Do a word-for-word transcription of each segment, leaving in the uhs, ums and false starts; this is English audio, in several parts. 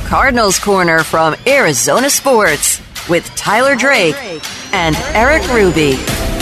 Cardinals Corner from Arizona Sports with Tyler Drake and Eric Ruby.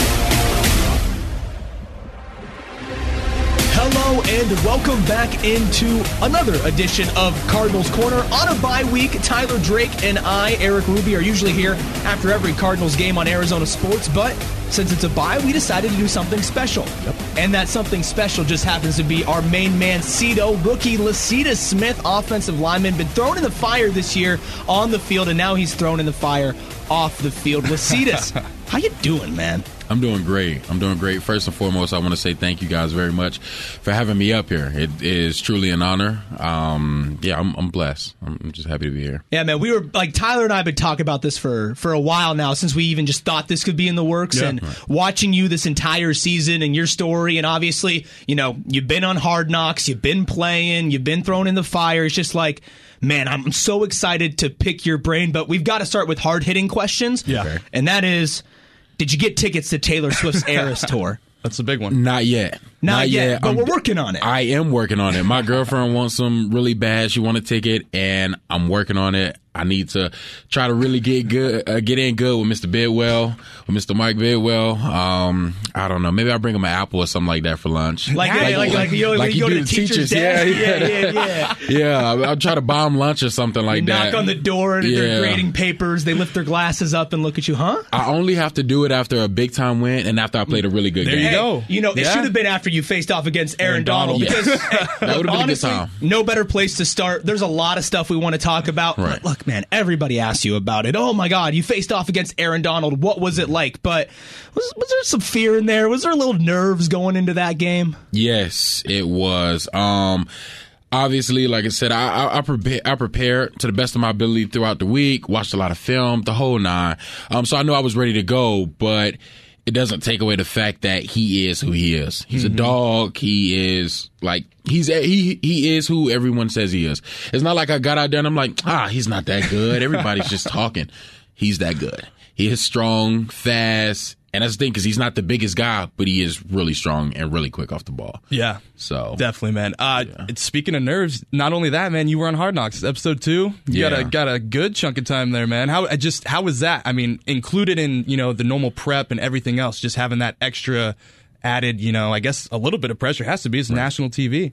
Hello and welcome back into another edition of Cardinals Corner. On a bye week, Tyler Drake and I, Eric Ruby, are usually here after every Cardinals game on Arizona Sports, but since it's a bye, we decided to do something special. Yep. And that something special just happens to be our main man, Cito, rookie Lecitus Smith, offensive lineman, been thrown in the fire this year on the field, and now he's thrown in the fire off the field. Lecitus, how you doing, man? I'm doing great. I'm doing great. First and foremost, I want to say thank you guys very much for having me up here. It is truly an honor. Um, yeah, I'm, I'm blessed. I'm just happy to be here. Yeah, man, we were like Tyler and I have been talking about this for, for a while now, since we even just thought this could be in the works. Yeah. And right. Watching you this entire season and your story, and obviously, you know, you've been on Hard Knocks, you've been playing, you've been thrown in the fire. It's just like, man, I'm so excited to pick your brain, but we've got to start with hard-hitting questions. Yeah. Okay. And that is, did you get tickets to Taylor Swift's Eras Tour? That's a big one. Not yet. Not, Not yet, yet, but I'm, we're working on it. I am working on it. My girlfriend wants some really bad. She wants a ticket, and I'm working on it. I need to try to really get good, uh, get in good with Mister Bidwell, with Mister Mike Bidwell. Um, I don't know. Maybe I'll bring him an apple or something like that for lunch. Like, like, like, like, like you, like you go to the teacher's day. Yeah, yeah, yeah. yeah. yeah I'll, I'll try to buy him lunch or something like you that. Knock on the door, and yeah. they're grading papers. They lift their glasses up and look at you, huh? I only have to do it after a big-time win and after I played a really good there game. There you go. Hey, you know, it yeah. should have been after you faced off against Aaron, Aaron Donald. Donald. Because yeah. That would have been honestly, a good time. No better place to start. There's a lot of stuff we want to talk about. Right. Look, man, everybody asks you about it. Oh my God, you faced off against Aaron Donald. What was it like? But was, was there some fear in there? Was there a little nerves going into that game? Yes, it was. Um, obviously, like I said, I, I, I, prepare, I prepared to the best of my ability throughout the week, watched a lot of film, the whole nine. Um, so I knew I was ready to go, but it doesn't take away the fact that he is who he is. He's mm-hmm. a dog. He is like, he's, he, he is who everyone says he is. It's not like I got out there and I'm like, ah, he's not that good. Everybody's just talking. He's that good. He is strong, fast. And that's the thing, because he's not the biggest guy, but he is really strong and really quick off the ball. Yeah. So definitely, man. Uh, yeah. Speaking of nerves, not only that, man, you were on Hard Knocks, episode two. You yeah. got a got a good chunk of time there, man. How just how was that? I mean, included in, you know, the normal prep and everything else, just having that extra added, you know, I guess a little bit of pressure has to be. It's right. national T V.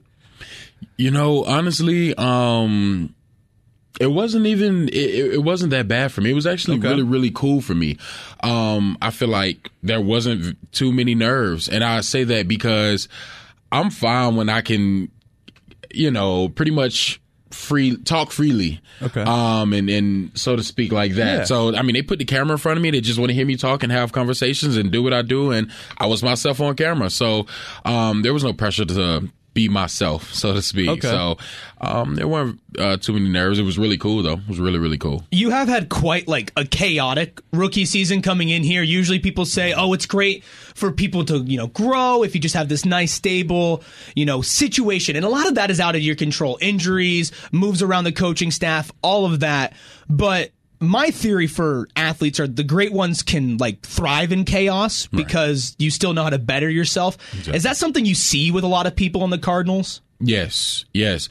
You know, honestly, um, It wasn't even, it, it wasn't that bad for me. It was actually okay. really, really cool for me. Um, I feel like there wasn't too many nerves. And I say that because I'm fine when I can, you know, pretty much free talk freely. Okay. Um, and, and so to speak like that. Yeah. So, I mean, they put the camera in front of me. They just want to hear me talk and have conversations and do what I do. And I was myself on camera. So, um, there was no pressure to be myself, so to speak. Okay. So um, there weren't uh, too many nerves. It was really cool, though. It was really, really cool. You have had quite like a chaotic rookie season coming in here. Usually people say, oh, it's great for people to, you know, grow if you just have this nice, stable, you know, situation. And a lot of that is out of your control. Injuries, moves around the coaching staff, all of that. But my theory for athletes are the great ones can like thrive in chaos because right. you still know how to better yourself. Exactly. Is that something you see with a lot of people on the Cardinals? Yes, yes.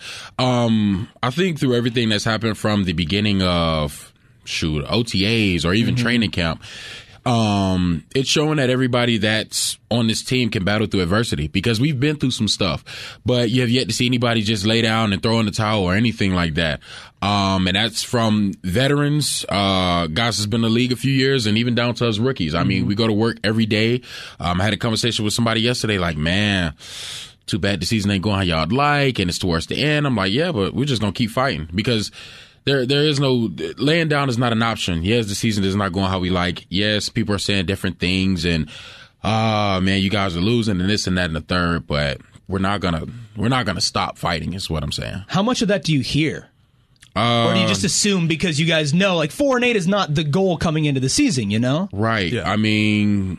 Um, I think through everything that's happened from the beginning of, shoot, O T As or even mm-hmm. training camp, um, it's showing that everybody that's on this team can battle through adversity because we've been through some stuff, but you have yet to see anybody just lay down and throw in the towel or anything like that. Um, and that's from veterans, uh, guys that's been in the league a few years and even down to us rookies. I mean, we go to work every day. Um, I had a conversation with somebody yesterday like, man, too bad the season ain't going how y'all like and it's towards the end. I'm like, yeah, but we're just going to keep fighting because There, there is no laying down is not an option. Yes, the season is not going how we like. Yes, people are saying different things, and ah, uh, man, you guys are losing, and this and that and the third. But we're not gonna, we're not gonna stop fighting. Is what I'm saying. How much of that do you hear, uh, or do you just assume because you guys know, like four and eight is not the goal coming into the season? You know, right? Yeah. I mean,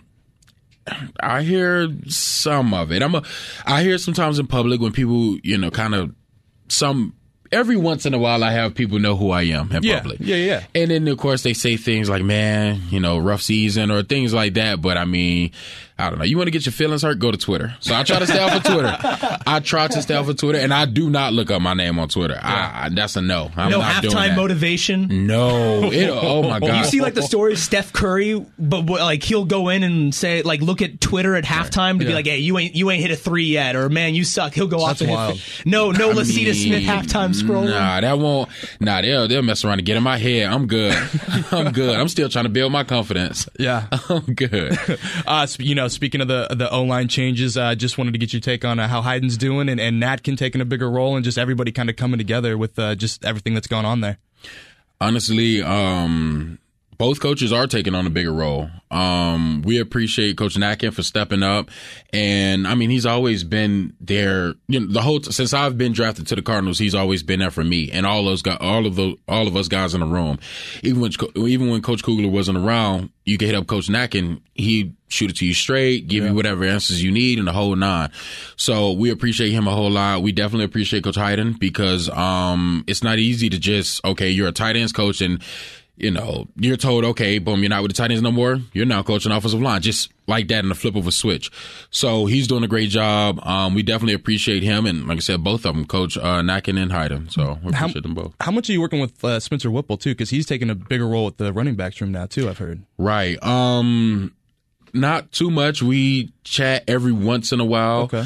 I hear some of it. I'm a, I hear sometimes in public when people, you know, kind of some. Every once in a while, I have people know who I am in yeah, public. Yeah, yeah. And then, of course, they say things like, man, you know, rough season or things like that. But, I mean, I don't know. You want to get your feelings hurt? Go to Twitter. So I try to stay off of Twitter. I try to stay off of Twitter, and I do not look up my name on Twitter. Yeah. I, I, that's a no. I'm no not doing halftime that. motivation. No. It, oh my god. You see like the story of Steph Curry, but like he'll go in and say like look at Twitter at halftime to yeah. be like, hey, you ain't you ain't hit a three yet, or man, you suck. He'll go that's off and wild. hit. No, no, I Lasita mean, Smith halftime scroll. Nah, that won't. Nah, they'll they'll mess around and get in my head. I'm good. I'm good. I'm still trying to build my confidence. Yeah, I'm good. uh, you know, speaking of the the O-line changes, I uh, just wanted to get your take on uh, how Hyden's doing and, and Natkin taking a bigger role and just everybody kind of coming together with uh, just everything that's going on there. Honestly, um, both coaches are taking on a bigger role. Um, we appreciate Coach Natkin for stepping up, and I mean he's always been there. You know, the whole since I've been drafted to the Cardinals, he's always been there for me and all those guys, all of the all of us guys in the room. Even when even when Coach Kugler wasn't around, you could hit up Coach Natkin. He'd shoot it to you straight, give yeah. you whatever answers you need, and the whole nine. So we appreciate him a whole lot. We definitely appreciate Coach Hyden because um, it's not easy to just okay, you're a tight ends coach and. You know, you're told, okay, boom, you're not with the tight ends no more. You're now coaching offensive line, just like that in the flip of a switch. So he's doing a great job. Um, we definitely appreciate him. And like I said, both of them, Coach uh, Natkin and Hyden. So we appreciate how, them both. How much are you working with uh, Spencer Whipple, too? Because he's taking a bigger role at the running backs room now, too, I've heard. Right. Um, not too much. We chat every once in a while. Okay.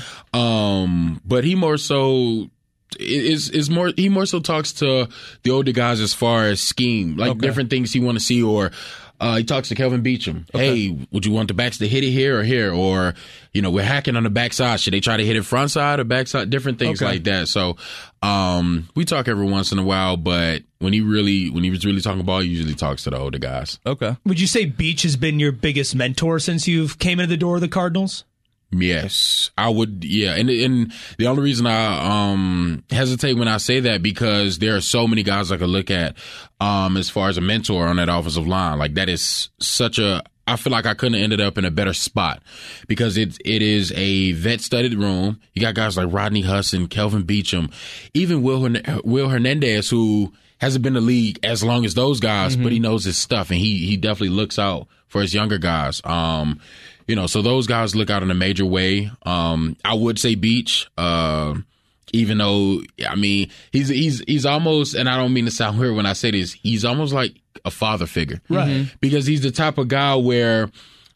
Um, but he more so... Is is more he more so talks to the older guys as far as scheme, like okay. different things he want to see, or uh, he talks to Kelvin Beachum. Okay. Hey, would you want the backs to hit it here or here, or you know we're hacking on the backside. Should they try to hit it front side or backside? Different things okay. like that. So um, we talk every once in a while, but when he really when he was really talking ball, he usually talks to the older guys. Okay. Would you say Beach has been your biggest mentor since you've came into the door of the Cardinals? Yes, I would. Yeah. And, and the only reason I, um, hesitate when I say that because there are so many guys I could look at, um, as far as a mentor on that offensive line. Like that is such a, I feel like I couldn't have ended up in a better spot because it, it is a vet studded room. You got guys like Rodney Hudson, Kelvin Beachum, even Will, Hern- Will Hernandez, who hasn't been in the league as long as those guys, mm-hmm. but he knows his stuff and he, he definitely looks out for his younger guys. Um, You know, so those guys look out in a major way. Um, I would say Beach, uh, even though, I mean, he's, he's, he's almost, and I don't mean to sound weird when I say this, he's almost like a father figure. Right. Mm-hmm. Because he's the type of guy where,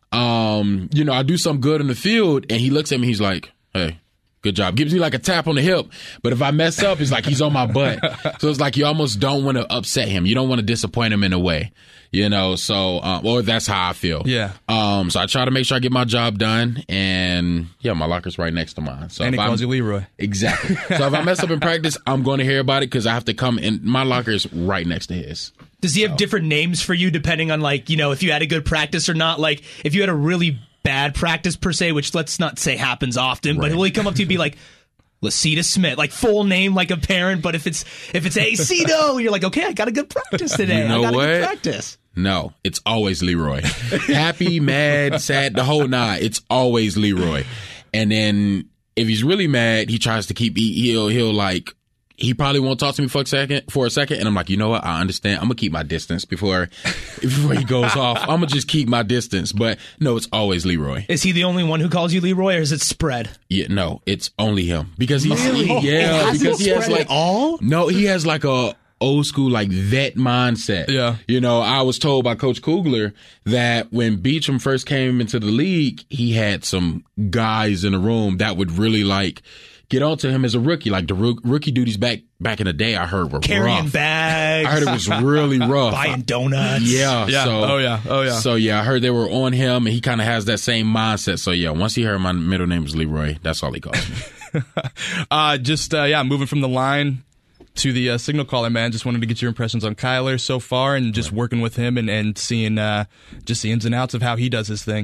um, you know, I do something good in the field and he looks at me, he's like, hey, good job. Gives me like a tap on the hip. But if I mess up, it's like he's on my butt. So it's like you almost don't want to upset him. You don't want to disappoint him in a way. You know, so, uh, or that's how I feel. Yeah. Um, so I try to make sure I get my job done. And yeah, my locker's right next to mine. So and if he I'm, calls you Leroy. Exactly. So if I mess up in practice, I'm going to hear about it because I have to come in. My locker is right next to his. Does he have so. different names for you depending on like, you know, if you had a good practice or not? Like if you had a really bad practice per se, which let's not say happens often, right. but will he come up to you and be like, Lasita Smith, like full name like a parent, but if it's if it's A C no, you're like, okay, I got a good practice today. You know I got what? a good practice. No, it's always Leroy. Happy, mad, sad, the whole nine. It's always Leroy. And then if he's really mad, he tries to keep he'll he'll like he probably won't talk to me for a second for a second, and I'm like, you know what? I understand. I'm gonna keep my distance before before he goes off. I'm gonna just keep my distance. But no, it's always Leroy. Is he the only one who calls you Leroy, or is it spread? Yeah, no, it's only him because he's really? he, yeah it because he has spread like at all. No, he has like a old school like vet mindset. Yeah, you know, I was told by Coach Kugler that when Beachum first came into the league, he had some guys in the room that would really like get onto him as a rookie. Like the ro- rookie duties back back in the day, I heard were carrying rough. bags. I heard it was really rough. Buying donuts. Yeah. Yeah. So, oh yeah. Oh yeah. So yeah, I heard they were on him, and he kind of has that same mindset. So yeah, once he heard my middle name is Leroy, that's all he calls me. uh, just uh, yeah, moving from the line to the uh, signal caller, man. Just wanted to get your impressions on Kyler so far, and just right. working with him and and seeing uh, just the ins and outs of how he does his thing.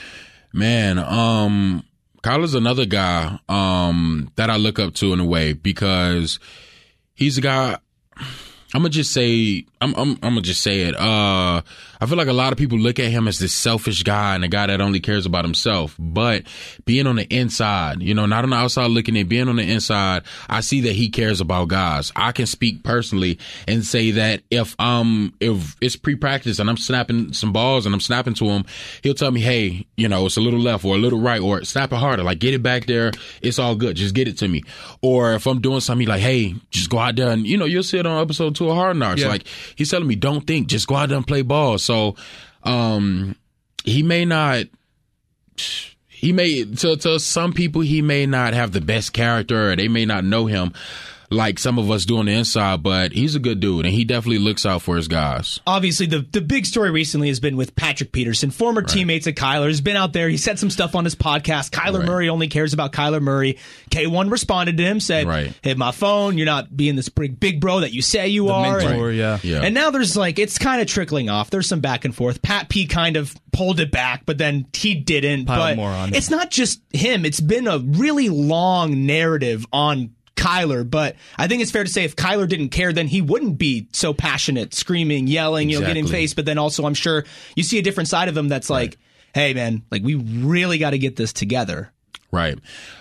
Man, um. Kyler's another guy um, that I look up to in a way because he's a guy, I'm gonna just say, I'm, I'm, I'm gonna just say it. Uh, I feel like a lot of people look at him as this selfish guy and a guy that only cares about himself. But being on the inside, you know, not on the outside looking in, being on the inside, I see that he cares about guys. I can speak personally and say that if um if it's pre-practice and I'm snapping some balls and I'm snapping to him, he'll tell me, hey, you know, it's a little left or a little right, or snap it harder, like get it back there. It's all good. Just get it to me. Or if I'm doing something, he's like, hey, just go out there and, you know, you'll see it on episode two of Hard Knocks. Yeah. Like he's telling me, don't think, just go out there and play ball. So um, he may not, he may, to, to some people, he may not have the best character, or they may not know him like some of us do on the inside, but he's a good dude, and he definitely looks out for his guys. Obviously, the, the big story recently has been with Patrick Peterson, former right. teammates at Kyler. He's been out there. He said some stuff on his podcast. Kyler right. Murray only cares about Kyler Murray. K one responded to him, said, right. hit my phone. You're not being this big, big bro that you say you the are. Mentor, and, yeah. yeah. And now there's like, it's kind of trickling off. There's some back and forth. Pat P kind of pulled it back, but then he didn't. Pile but more on it's not just him. It's been a really long narrative on Kyler, but I think it's fair to say if Kyler didn't care, then he wouldn't be so passionate, screaming, yelling, exactly. you know, getting faced. But then also, I'm sure you see a different side of him that's right. like, hey, man, like we really got to get this together. Right.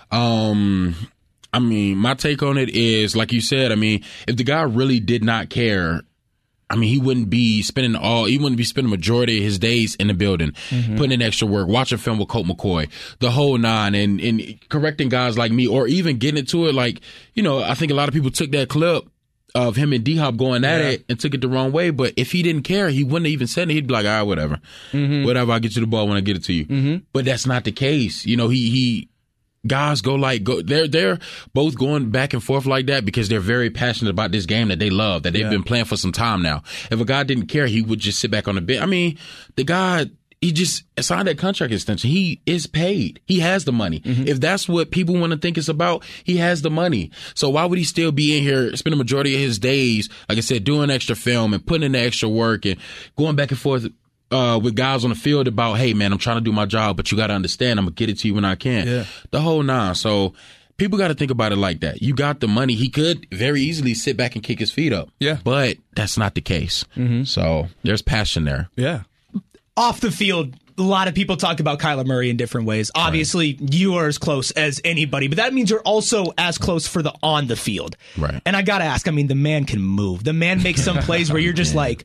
Um, I mean, my take on it is, like you said, I mean, if the guy really did not care, I mean, he wouldn't be spending all, he wouldn't be spending the majority of his days in the building, mm-hmm. putting in extra work, watching film with Colt McCoy, the whole nine, and, and correcting guys like me, or even getting into it. Like, you know, I think a lot of people took that clip of him and D-Hop going at yeah. it and took it the wrong way. But if he didn't care, he wouldn't have even said it. He'd be like, all right, whatever. Mm-hmm. Whatever, I'll get you the ball when I get it to you. Mm-hmm. But that's not the case. You know, he, he, guys go like go they're they're both going back and forth like that because they're very passionate about this game that they love, that they've yeah. been playing for some time now. If a guy didn't care, he would just sit back on the bench. I mean, the guy, he just signed that contract extension. He is paid. He has the money. Mm-hmm. If that's what people want to think it's about, he has the money. So why would he still be in here, spend the majority of his days, like I said, doing extra film and putting in the extra work and going back and forth Uh, with guys on the field about, hey, man, I'm trying to do my job, but you got to understand, I'm going to get it to you when I can. Yeah. The whole nine. So people got to think about it like that. You got the money. He could very easily sit back and kick his feet up. Yeah. But that's not the case. Mm-hmm. So there's passion there. Yeah. Off the field, a lot of people talk about Kyler Murray in different ways. Obviously, right. you are as close as anybody, but that means you're also as close for the on the field. Right. And I got to ask, I mean, the man can move. The man makes some plays where you're just like,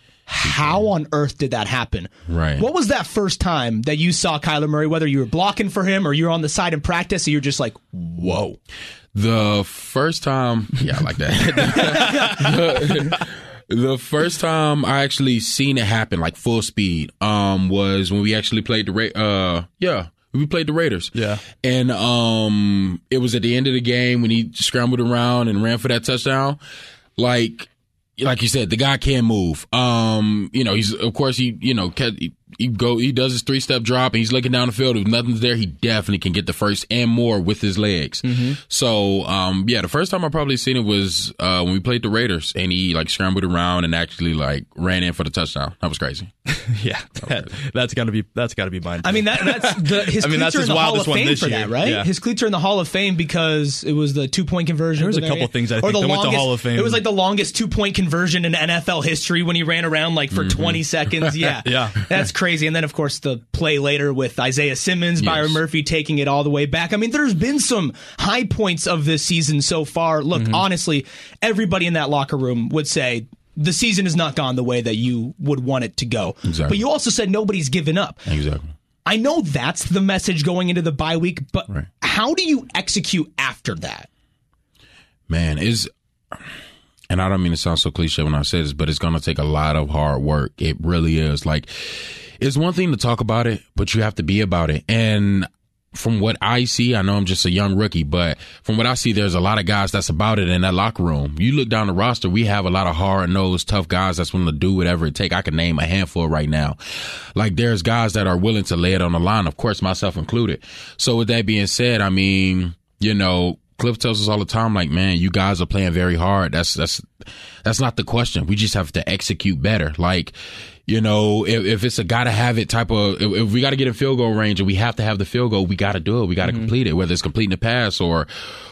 how on earth did that happen? Right. What was that first time that you saw Kyler Murray, whether you were blocking for him or you were on the side in practice, and you're just like, whoa? The first time, yeah, I like that. the, the first time I actually seen it happen, like full speed, um, was when we actually played the Ra- uh, yeah. We played the Raiders. Yeah. And um, it was at the end of the game when he scrambled around and ran for that touchdown. Like, Like you said, the guy can move. Um, you know, he's, of course, he, you know, he, he go, he does his three step drop and he's looking down the field. If nothing's there, he definitely can get the first and more with his legs. Mm-hmm. So, um, yeah, the first time I probably seen it was, uh, when we played the Raiders and he like scrambled around and actually like ran in for the touchdown. That was crazy. yeah. That, that's gotta be, that's gotta be mine. I mean, that, that's the, his I mean, cleats that's are in the Hall of Fame for year. that, right? Yeah. His cleats are in the Hall of Fame because it was the two point conversion. There was a couple there. things I or think the that longest, went to Hall of Fame. It was like the longest two point conversion in N F L history when he ran around like for mm-hmm. twenty seconds. Yeah. yeah. That's crazy. And then, of course, the play later with Isaiah Simmons, yes. Byron Murphy taking it all the way back. I mean, there's been some high points of this season so far. Look, mm-hmm. honestly, everybody in that locker room would say the season has not gone the way that you would want it to go. Exactly. But you also said nobody's given up. Exactly. I know that's the message going into the bye week, but right. how do you execute after that? Man, is and I don't mean to sound so cliche when I say this, but it's going to take a lot of hard work. It really is. Like, it's one thing to talk about it, but you have to be about it. And from what I see, I know I'm just a young rookie, but from what I see, there's a lot of guys that's about it in that locker room. You look down the roster, we have a lot of hard-nosed, tough guys that's willing to do whatever it takes. I can name a handful right now. Like, there's guys that are willing to lay it on the line, of course, myself included. So with that being said, I mean, you know, Cliff tells us all the time, like, man, you guys are playing very hard. That's that's that's not the question. We just have to execute better. Like, you know, if, if it's a gotta have it type of, if, if we got to get in field goal range and we have to have the field goal, we got to do it. We got to mm-hmm. complete it, whether it's completing the pass or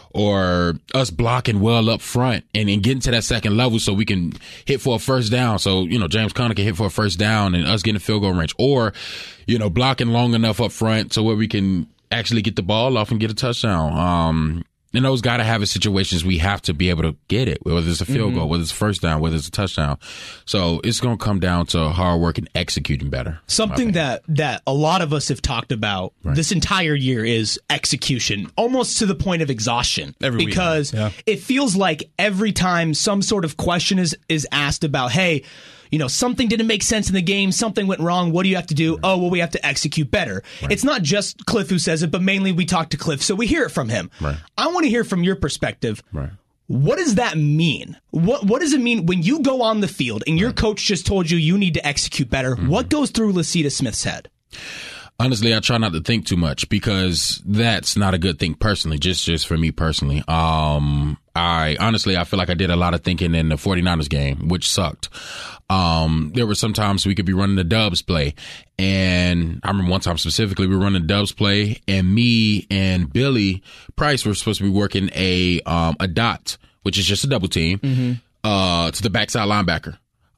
or us blocking well up front and, and getting to that second level so we can hit for a first down. So, you know, James Conner can hit for a first down and us getting field goal range, or, you know, blocking long enough up front so where we can actually get the ball off and get a touchdown. Um, and those got to have it situations we have to be able to get it, whether it's a field mm-hmm. goal, whether it's a first down, whether it's a touchdown. So it's going to come down to hard work and executing better. Something that, that a lot of us have talked about right. this entire year is execution, almost to the point of exhaustion. Every because yeah. it feels like every time some sort of question is, is asked about, hey, you know, something didn't make sense in the game, something went wrong, what do you have to do? Right. Oh, well, we have to execute better. Right. It's not just Cliff who says it, but mainly we talk to Cliff, so we hear it from him. Right. I want to hear from your perspective. Right. What does that mean? What What does it mean when you go on the field and your right. coach just told you you need to execute better? Mm-hmm. What goes through Lecitus Smith's head? Honestly, I try not to think too much because that's not a good thing personally, just just for me personally. Um, I honestly, I feel like I did a lot of thinking in the 49ers game, which sucked. Um, there were some times we could be running the Dubs play. And I remember one time specifically, we were running the Dubs play and me and Billy Price were supposed to be working a, um, a dot, which is just a double team, mm-hmm. uh, to the backside linebacker.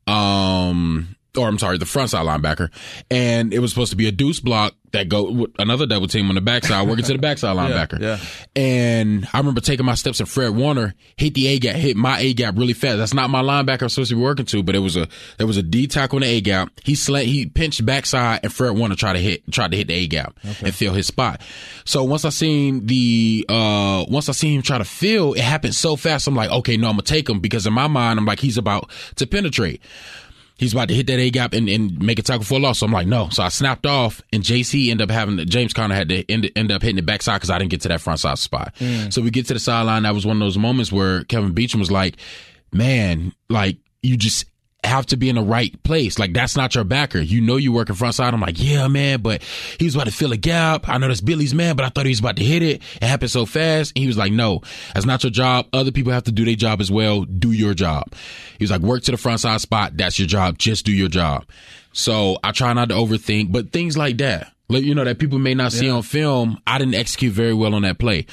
Um, or I'm sorry, the front side linebacker. And it was supposed to be a deuce block that go with another double team on the backside, working to the backside linebacker. Yeah, yeah. And I remember taking my steps and Fred Warner hit the A gap, hit my A gap really fast. That's not my linebacker I'm supposed to be working to, but it was a, there was a D tackle on the A gap. He slant, he pinched backside and Fred Warner tried to hit, tried to hit the A gap okay. and fill his spot. So once I seen the, uh, once I seen him try to fill, it happened so fast. I'm like, okay, no, I'm gonna take him because in my mind, I'm like, he's about to penetrate. He's about to hit that A-gap and, and make a tackle for a loss. So I'm like, no. So I snapped off, and J C ended up having, James Conner had to end, end up hitting the backside because I didn't get to that front side spot. Mm. So we get to the sideline. That was one of those moments where Kevin Beachum was like, man, like, you just have to be in the right place. Like, that's not your backer. You know you working front side. I'm like, yeah, man, but he was about to fill a gap. I know that's Billy's man, but I thought he was about to hit it. It happened so fast. And he was like, no, that's not your job. Other people have to do their job as well. Do your job. He was like, work to the front side spot. That's your job. Just do your job. So I try not to overthink, but things like that, like, you know, that people may not see yeah. on film, I didn't execute very well on that play.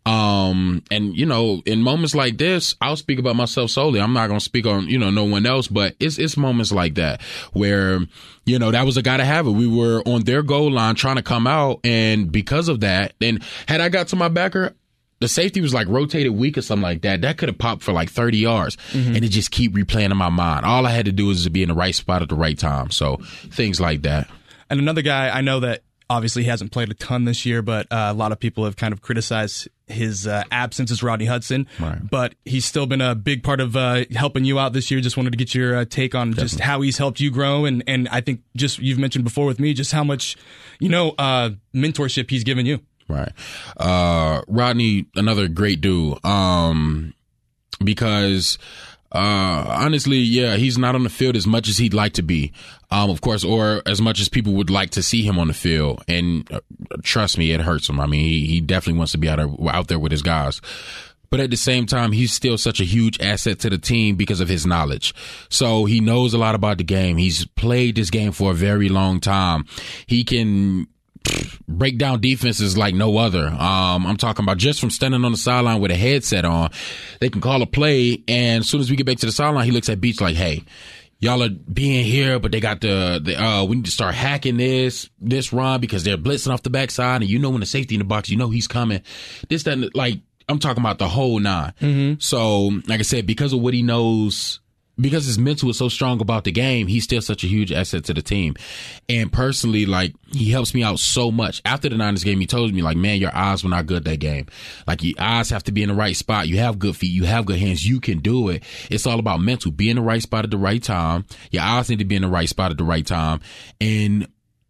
Um, and, you know, in moments like this, I'll speak about myself solely. I'm not going to speak on, you know, no one else, but it's, it's moments like that where, you know, that was a guy to have it. We were on their goal line trying to come out. And because of that, then had I got to my backer, the safety was like rotated weak or something like that. That could have popped for like thirty yards. Mm-hmm. And it just keep replaying in my mind. All I had to do was to be in the right spot at the right time. So things like that. And another guy, I know that obviously he hasn't played a ton this year, but uh, a lot of people have kind of criticized his uh, absence is Rodney Hudson. Right. But he's still been a big part of uh, helping you out this year. Just wanted to get your uh, take on Definitely. just how he's helped you grow. And, and I think just you've mentioned before with me just how much, you know, uh, mentorship he's given you. Right. Uh, Rodney, another great dude. Um, because, uh, honestly, yeah, he's not on the field as much as he'd like to be. Um, of course, or as much as people would like to see him on the field. And uh, trust me, it hurts him. I mean, he, he definitely wants to be out there, out there with his guys. But at the same time, he's still such a huge asset to the team because of his knowledge. So he knows a lot about the game. He's played this game for a very long time. He can break down defenses like no other. Um, I'm talking about just from standing on the sideline with a headset on. They can call a play, and as soon as we get back to the sideline, he looks at Beach like, hey, y'all are being here, but they got the, the uh, we need to start hacking this, this run because they're blitzing off the backside, and you know when the safety in the box, you know he's coming. This, that, like, I'm talking about the whole nine. Mm-hmm. So, like I said, because of what he knows, because his mental is so strong about the game, he's still such a huge asset to the team. And personally, like, he helps me out so much. After the Niners game, he told me, like, man, your eyes were not good that game. Like, your eyes have to be in the right spot. You have good feet. You have good hands. You can do it. It's all about mental. Be in the right spot at the right time. Your eyes need to be in the right spot at the right time. And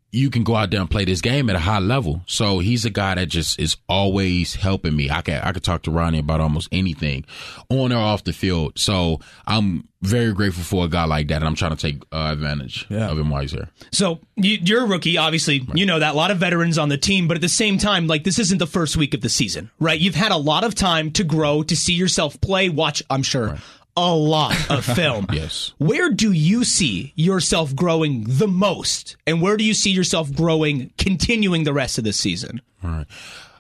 you can go out there and play this game at a high level. So he's a guy that just is always helping me. I can I could talk to Ronnie about almost anything on or off the field. So I'm very grateful for a guy like that, and I'm trying to take uh, advantage yeah. of him while he's there. So you, you're a rookie, obviously. Right. You know that. A lot of veterans on the team, but at the same time, like, this isn't the first week of the season, right? You've had a lot of time to grow, to see yourself play, watch, I'm sure, right. a lot of film. Yes. Where do you see yourself growing the most, and where do you see yourself growing, continuing the rest of the season? All right.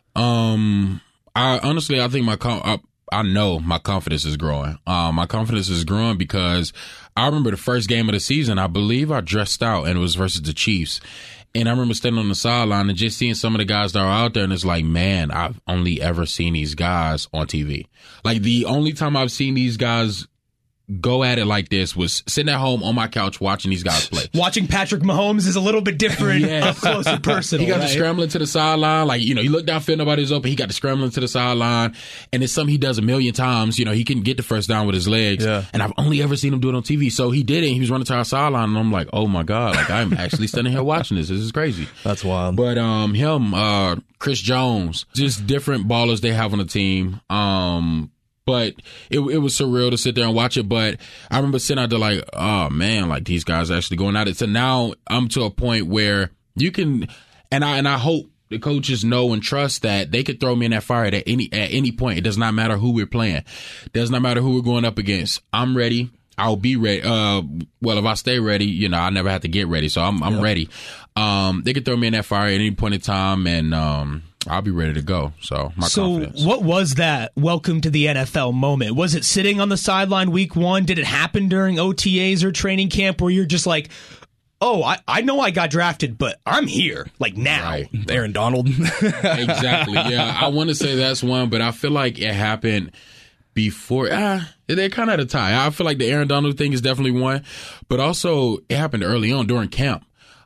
Um, I honestly, I think my com- I, I know my confidence is growing. Um, my confidence is growing because I remember the first game of the season. I believe I dressed out, and it was versus the Chiefs. And I remember standing on the sideline and just seeing some of the guys that are out there, and it's like, man, I've only ever seen these guys on T V. Like, the only time I've seen these guys go at it like this was sitting at home on my couch watching these guys play. Watching Patrick Mahomes is a little bit different, yes. up close and personal. He got right? to scrambling to the sideline. Like, you know, you look downfield, nobody's open. He got to scrambling to the sideline. And it's something he does a million times. You know, he can get the first down with his legs. Yeah. And I've only ever seen him do it on T V. So he did it. And he was running to our sideline. And I'm like, oh, my God. Like, I'm actually standing here watching this. This is crazy. That's wild. But um, him, uh, Chris Jones, just different ballers they have on the team. Um But it it was surreal to sit there and watch it. But I remember sitting out there like, oh, man, like, these guys are actually going at it. So now I'm to a point where you can, and I and I hope the coaches know and trust that they could throw me in that fire at any at any point. It does not matter who we're playing. It does not matter who we're going up against. I'm ready. I'll be ready. Uh, well, if I stay ready, you know, I never have to get ready. So I'm I'm yep. ready. Um, they could throw me in that fire at any point in time, and um, I'll be ready to go. So my so confidence. What was that welcome to the N F L moment? Was it sitting on the sideline week one? Did it happen during O T As or training camp where you're just like, oh, I, I know I got drafted, but I'm here, like, now? Right. Aaron Donald. Exactly, yeah. I want to say that's one, but I feel like it happened before. Ah, they're kind of at a tie. I feel like the Aaron Donald thing is definitely one, but also it happened early on during camp.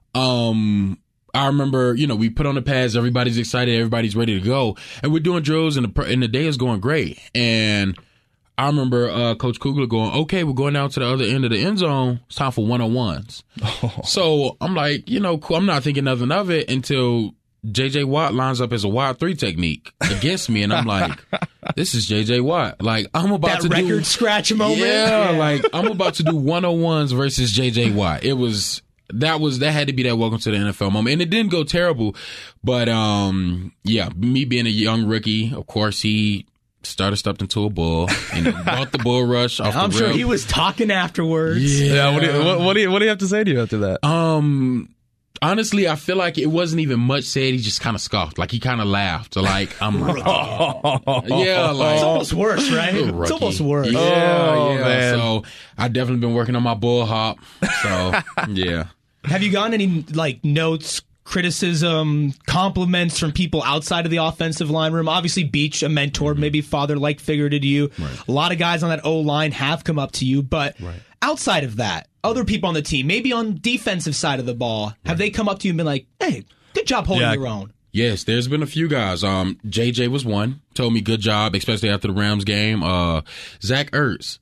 Um... I remember, you know, we put on the pads, everybody's excited, everybody's ready to go, and we're doing drills, and the, and the day is going great. And I remember uh, Coach Kugler going, okay, we're going down to the other end of the end zone. It's time for one-on-ones. Oh. So I'm like, you know, cool. I'm not thinking nothing of it until J J. Watt lines up as a wide three technique against me, and I'm like, this is J J. Watt. Like, I'm about that to record do, scratch moment. Yeah, yeah, like, I'm about to do one-on-ones versus J J. Watt. It was... That was that had to be that welcome to the N F L moment, and it didn't go terrible, but um, yeah, me being a young rookie, of course, he started stepped into a bull, you know, brought the bull rush off I'm the sure rip. He was talking afterwards. Yeah, yeah what, do you, what, what do you what do you have to say to you after that? Um. Honestly, I feel like it wasn't even much said. He just kind of scoffed. Like, he kind of laughed. Like, I'm like, oh. Yeah, like. It's almost worse, right? It's almost worse. Yeah, oh, yeah. Man. So, I've definitely been working on my bull hop. So, yeah. Have you gotten any, like, notes, criticism, compliments from people outside of the offensive line room? Obviously, Beach, a mentor, mm-hmm. maybe father-like figure to you. Right. A lot of guys on that O-line have come up to you, but right. outside of that, other people on the team, maybe on defensive side of the ball, have right. they come up to you and been like, hey, good job holding yeah. your own? Yes, there's been a few guys. Um, J J was one, told me good job, especially after the Rams game. Uh, Zach Ertz.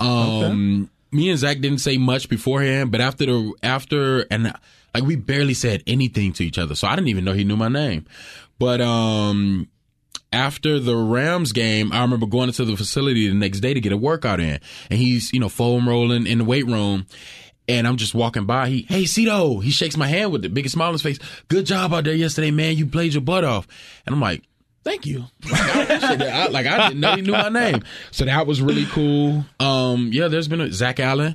Um, okay. Me and Zach didn't say much beforehand, but after the, after, and like, we barely said anything to each other, so I didn't even know he knew my name. But, um, after the Rams game, I remember going into the facility the next day to get a workout in, and he's, you know, foam rolling in the weight room, and I'm just walking by. He, hey, Cito, he shakes my hand with the biggest smile on his face. Good job out there yesterday, man. You played your butt off. And I'm like, thank you. Like, I appreciate that. I, like, I didn't know he knew my name. So that was really cool. Um, yeah, there's been a Zach Allen.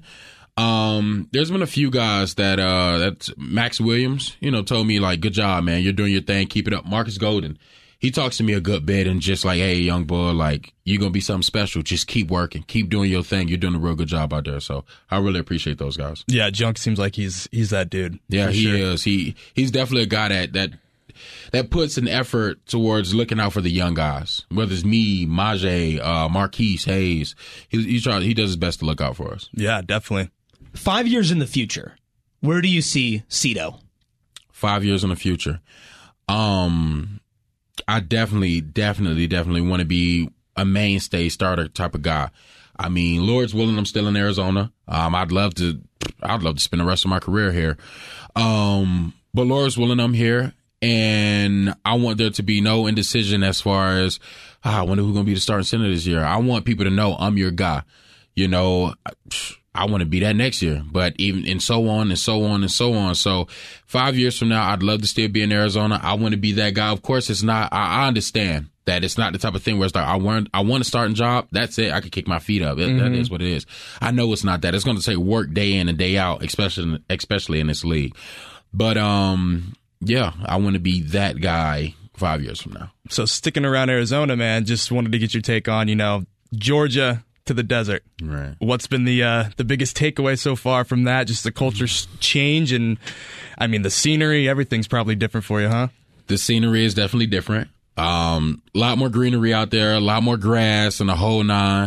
Um, there's been a few guys that, uh, that Max Williams, you know, told me, like, good job, man. You're doing your thing. Keep it up. Marcus Golden. He talks to me a good bit and just like, hey, young boy, like, you're going to be something special. Just keep working. Keep doing your thing. You're doing a real good job out there. So I really appreciate those guys. Yeah, Junk seems like he's he's that dude. Yeah, he sure. is. He He's definitely a guy that, that that puts an effort towards looking out for the young guys, whether it's me, Majay, uh, Marquise, Hayes. He, he, tries, he does his best to look out for us. Yeah, definitely. Five years in the future, where do you see Cito? Five years in the future. Um... I definitely, definitely, definitely want to be a mainstay starter type of guy. I mean, Lord's willing, I'm still in Arizona. Um, I'd love to, I'd love to spend the rest of my career here. Um, but Lord's willing, I'm here. And I want there to be no indecision as far as, ah, I wonder who's going to be the starting center this year. I want people to know I'm your guy. You know, I want to be that next year, but even and so on and so on and so on. So five years from now, I'd love to still be in Arizona. I want to be that guy. Of course, it's not, I, I understand that it's not the type of thing where it's like, I want, I want a starting job. That's it. I can kick my feet up. It, mm-hmm. That is what it is. I know it's not that. It's going to take work day in and day out, especially, especially in this league. But, um, yeah, I want to be that guy five years from now. So sticking around Arizona, man, just wanted to get your take on, you know, Georgia to the desert. Right. What's been the uh, the biggest takeaway so far from that? Just the culture change and, I mean, the scenery, everything's probably different for you, huh? The scenery is definitely different. Um, a lot more greenery out there, a lot more grass and the whole nine.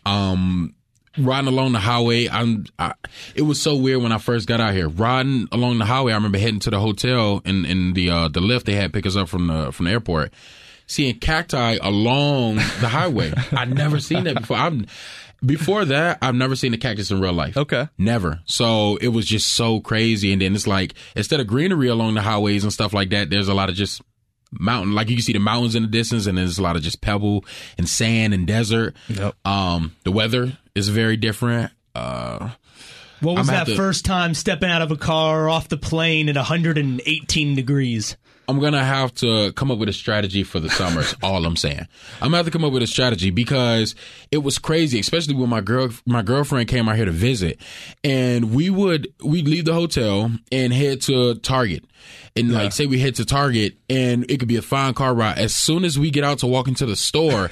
Um, riding along the highway, I'm. I, it was so weird when I first got out here. Riding along the highway, I remember heading to the hotel and in, in the uh, the lift they had pick us up from the from the airport. Seeing cacti along the highway, I'd never seen that before. I'm before that, I've never seen a cactus in real life. Okay, never. So it was just so crazy. And then it's like instead of greenery along the highways and stuff like that, there's a lot of just mountain. Like you can see the mountains in the distance, and there's a lot of just pebble and sand and desert. Yep. Um, the weather is very different. Uh, what was that to, first time stepping out of a car off the plane at one hundred eighteen degrees? I'm going to have to come up with a strategy for the summer. Is all I'm saying. I'm going to have to come up with a strategy because it was crazy, especially when my girl, my girlfriend came out here to visit, and we would, we'd leave the hotel and head to Target. And like, yeah. say we head to Target and it could be a fine car ride. As soon as we get out to walk into the store,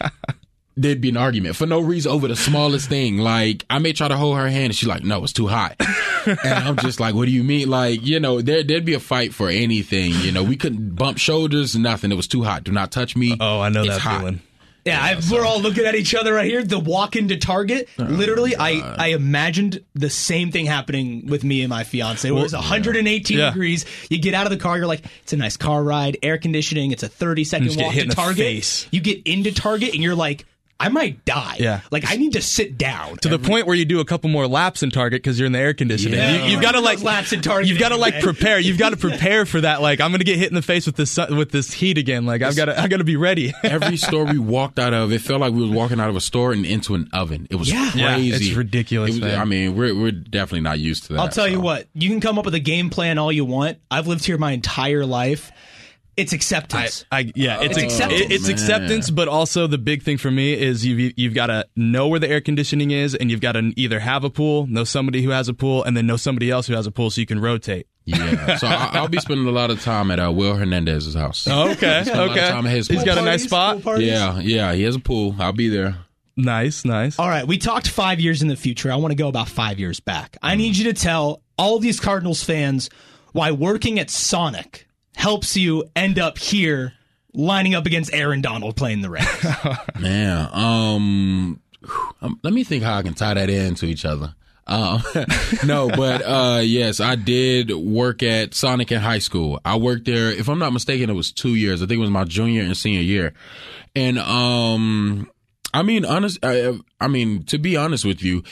there'd be an argument for no reason over the smallest thing. Like, I may try to hold her hand and she's like, no, it's too hot. And I'm just like, what do you mean? Like, you know, there, there'd be a fight for anything. You know, we couldn't bump shoulders, nothing. It was too hot. Do not touch me. Oh, I know it's that hot. feeling. Yeah, I, we're all looking at each other right here. The walk into Target, oh, literally, I, I imagined the same thing happening with me and my fiance. It was one hundred eighteen yeah. degrees. You get out of the car, you're like, it's a nice car ride, air conditioning. It's a thirty second walk to Target. You get into Target and you're like, I might die. Yeah. Like, I need to sit down. To the point where you do a couple more laps in Target because you're in the air conditioning. Yeah. You, you've got to like laps in Target. You've got to like prepare. You've got to prepare for that. Like, I'm going to get hit in the face with this sun, with this heat again. Like, I've got to I got to be ready. Every store we walked out of, it felt like we was walking out of a store and into an oven. It was yeah. crazy. Yeah, it's ridiculous. It was, man. I mean, we're we're definitely not used to that. I'll tell so. you what. You can come up with a game plan all you want. I've lived here my entire life. It's acceptance. I, I, yeah, it's, it's acceptance. It, it's man. acceptance, but also the big thing for me is you've you've got to know where the air conditioning is, and you've got to either have a pool, know somebody who has a pool, and then know somebody else who has a pool, so you can rotate. Yeah, so I, I'll be spending a lot of time at uh, Will Hernandez's house. Oh, okay, okay. A lot of time at his He's pool. got a Parties, nice spot. pool parties? Yeah, yeah, he has a pool. I'll be there. Nice, nice. All right, we talked five years in the future. I want to go about five years back. I need you to tell all of these Cardinals fans why working at Sonic helps you end up here lining up against Aaron Donald playing the Rams. Man, um, um, let me think how I can tie that into each other. Um, no, but uh, yes, I did work at Sonic in high school. I worked there, if I'm not mistaken, it was two years. I think it was my junior and senior year. And um, I mean, honest, I, I mean, to be honest with you,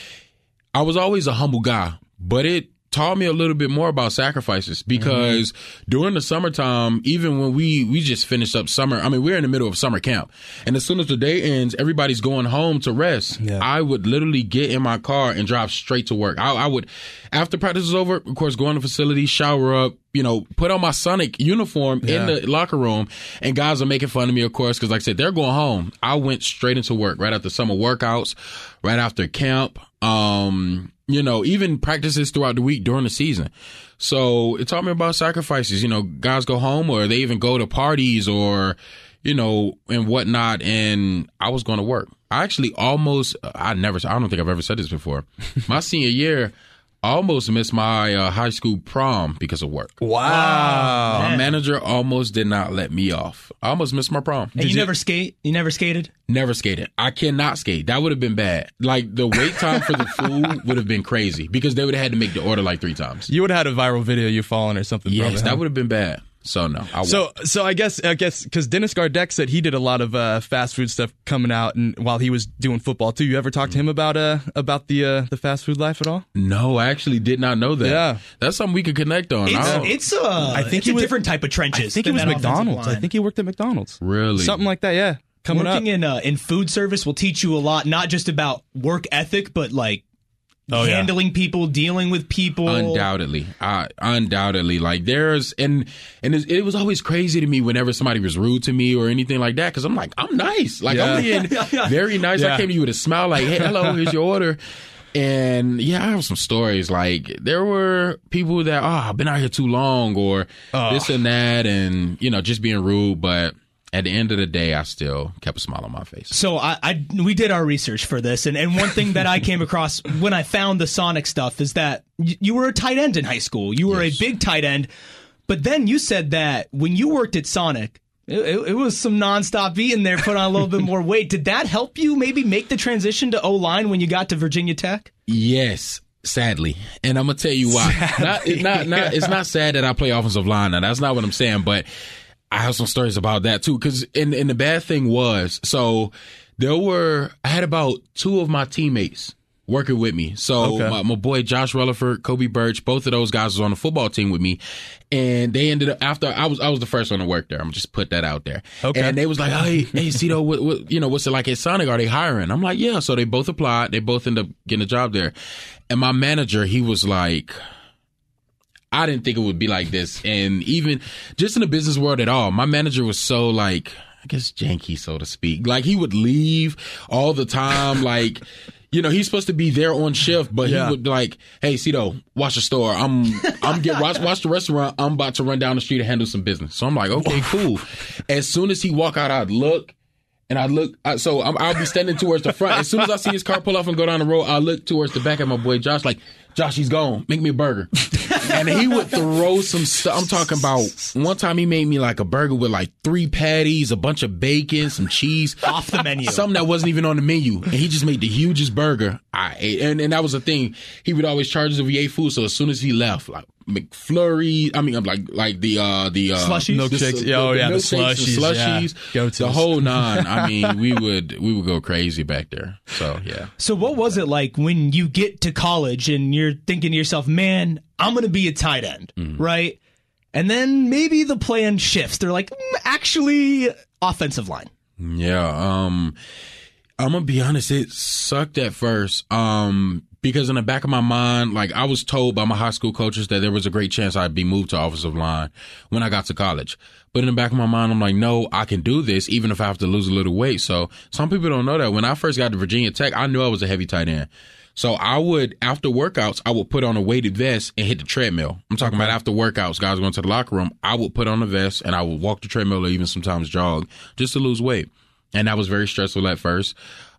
I was always a humble guy, but it taught me a little bit more about sacrifices because mm-hmm. during the summertime, even when we, we just finished up summer, I mean, we're in the middle of summer camp. And as soon as the day ends, everybody's going home to rest. Yeah. I would literally get in my car and drive straight to work. I, I would, after practice is over, of course, go in the facility, shower up, you know, put on my Sonic uniform yeah. in the locker room. And guys are making fun of me, of course, because like I said, they're going home. I went straight into work right after summer workouts, right after camp. Um, you know, even practices throughout the week during the season. So it taught me about sacrifices. You know, guys go home or they even go to parties or, you know, and whatnot. And I was going to work. I actually almost, I never, I don't think I've ever said this before. My senior year, I almost missed my uh, high school prom because of work. Wow. My manager almost did not let me off. I almost missed my prom. And you, you never skate? You never skated? Never skated. I cannot skate. That would have been bad. Like, the wait time for the food would have been crazy because they would have had to make the order like three times. You would have had a viral video you falling or something. Yes, probably, that huh? would have been bad. So no. I so so I guess I guess because Dennis Gardeck said he did a lot of uh, fast food stuff coming out, and while he was doing football too. You ever talked to him about uh about the uh, the fast food life at all? No, I actually did not know that. Yeah, that's something we could connect on. It's, I it's, uh, I think it's he a was, different type of trenches. I think it was McDonald's. I think he worked at McDonald's. Really? Something like that. Yeah. Coming Working up. in uh, in food service will teach you a lot, not just about work ethic, but like oh, handling yeah. people, dealing with people. Undoubtedly, uh, undoubtedly. Like there's and and it, it was always crazy to me whenever somebody was rude to me or anything like that, because I'm like, I'm nice, like Yeah. I'm being very nice. Yeah. I came to you with a smile, like, hey, hello, here's your order. And yeah, I have some stories. Like there were people that, oh, I've been out here too long, or Oh. this and that, and you know, just being rude, but. At the end of the day, I still kept a smile on my face. So I, I we did our research for this, and, and one thing that I came across when I found the Sonic stuff is that y- you were a tight end in high school. You were Yes. a big tight end, but then you said that when you worked at Sonic, it, it, it was some nonstop eating there, put on a little bit more weight. Did that help you maybe make the transition to O-line when you got to Virginia Tech? Yes. Sadly, and I'm gonna tell you why. Not, it's not, not, it's not sad that I play offensive line. Now, that's not what I'm saying, but I have some stories about that too. Because and, and the bad thing was, so there were I had about two of my teammates working with me. So Okay. my, my boy Josh Rutherford, Kobe Birch, both of those guys was on the football team with me, and they ended up after I was I was the first one to work there. I'm just put that out there. Okay. And they was like, hey, hey, Cito, what, what, you know, what's it like at Sonic? Are they hiring? I'm like, yeah. So they both applied. They both ended up getting a job there. And my manager, he was like, I didn't think it would be like this. And even just in the business world at all, my manager was so like, I guess janky, so to speak. Like he would leave all the time. Like, you know, he's supposed to be there on shift, but Yeah. he would be like, hey, Cito, watch the store. I'm, I'm get watch, watch the restaurant. I'm about to run down the street and handle some business. So I'm like, okay, cool. As soon as he walk out, I'd look. And I look, I, so I'm, I'll be standing towards the front. As soon as I see his car pull off and go down the road, I look towards the back of my boy Josh, like, Josh, he's gone. Make me a burger. And he would throw some stuff. I'm talking about one time he made me like a burger with like three patties, a bunch of bacon, some cheese. Off the menu. Something that wasn't even on the menu. And he just made the hugest burger I ate. And, and that was the thing. He would always charge us if we ate food. So as soon as he left, like McFlurry, I mean, I'm like, like the, uh, the, uh, Slushies? Milkshakes. the- Yeah, oh, the yeah, the milkshakes, slushies, slushies, yeah. Go-tos. the whole nine. I mean, we would, we would go crazy back there. So, yeah. So what was it like when you get to college and you're thinking to yourself, man, I'm going to be a tight end, Mm-hmm. right? And then maybe the plan shifts. They're like, mm, actually, offensive line. Yeah, um, I'm gonna be honest. It sucked at first, um, because in the back of my mind, like I was told by my high school coaches that there was a great chance I'd be moved to offensive line when I got to college. But in the back of my mind, I'm like, no, I can do this even if I have to lose a little weight. So some people don't know that when I first got to Virginia Tech, I knew I was a heavy tight end. So I would, after workouts, I would put on a weighted vest and hit the treadmill. I'm talking about after workouts, guys going to the locker room, I would put on a vest and I would walk the treadmill or even sometimes jog just to lose weight. And that was very stressful at first.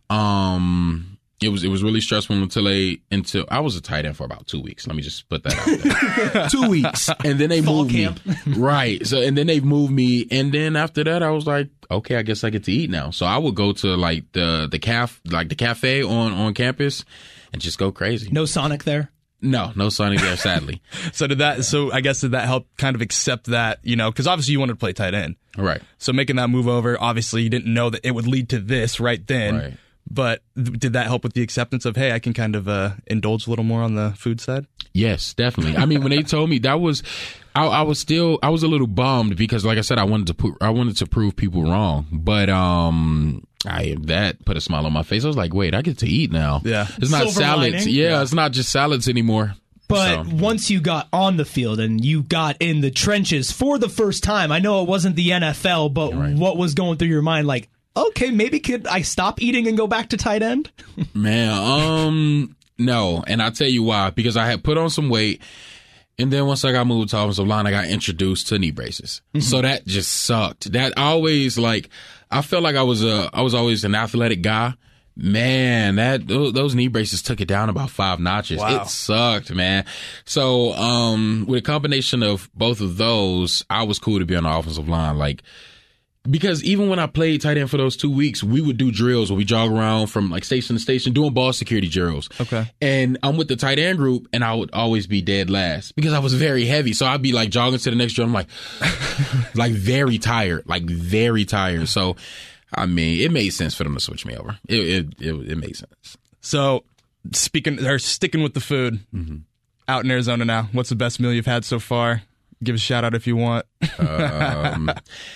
Um, it was, it was really stressful until they, until I was a tight end for about two weeks. Let me just put that out there. two weeks. And then they Fall moved camp. me. Right. So, and then they moved me. And then after that, I was like, okay, I guess I get to eat now. So I would go to like the, the caf, like the cafe on, on campus and just go crazy. No Sonic there. No, no Sonic there, sadly. So did that? So I guess did that help kind of accept that? You know, because obviously you wanted to play tight end. Right. So making that move over, obviously you didn't know that it would lead to this right then. Right. But th- did that help with the acceptance of, hey, I can kind of uh, indulge a little more on the food side? Yes, definitely. I mean, when they told me that was, I, I was still, I was a little bummed because, like I said, I wanted to put, I wanted to prove people wrong. But um, I that put a smile on my face. I was like, wait, I get to eat now. Yeah. It's not Silver salads. lining. Yeah, it's not just salads anymore. But So. once you got on the field and you got in the trenches for the first time, I know it wasn't the N F L, but Right. what was going through your mind? Like, okay, maybe could I stop eating and go back to tight end? Man, um, no. And I'll tell you why. Because I had put on some weight. And then once I got moved to offensive line, I got introduced to knee braces. So that just sucked. That always, like, I felt like I was a, I was always an athletic guy. Man, that those knee braces took it down about five notches. Wow. It sucked, man. So, um, with a combination of both of those, I was cool to be on the offensive line. Like, Because even when I played tight end for those two weeks, we would do drills where we jog around from like station to station doing ball security drills. Okay. And I'm with the tight end group, and I would always be dead last because I was very heavy. So I'd be like jogging to the next drill. I'm like, like very tired, like very tired. So, I mean, it made sense for them to switch me over. It it it, it made sense. So, speaking, they're sticking with the food mm-hmm. out in Arizona now. What's the best meal you've had so far? Give a shout out if you want. um,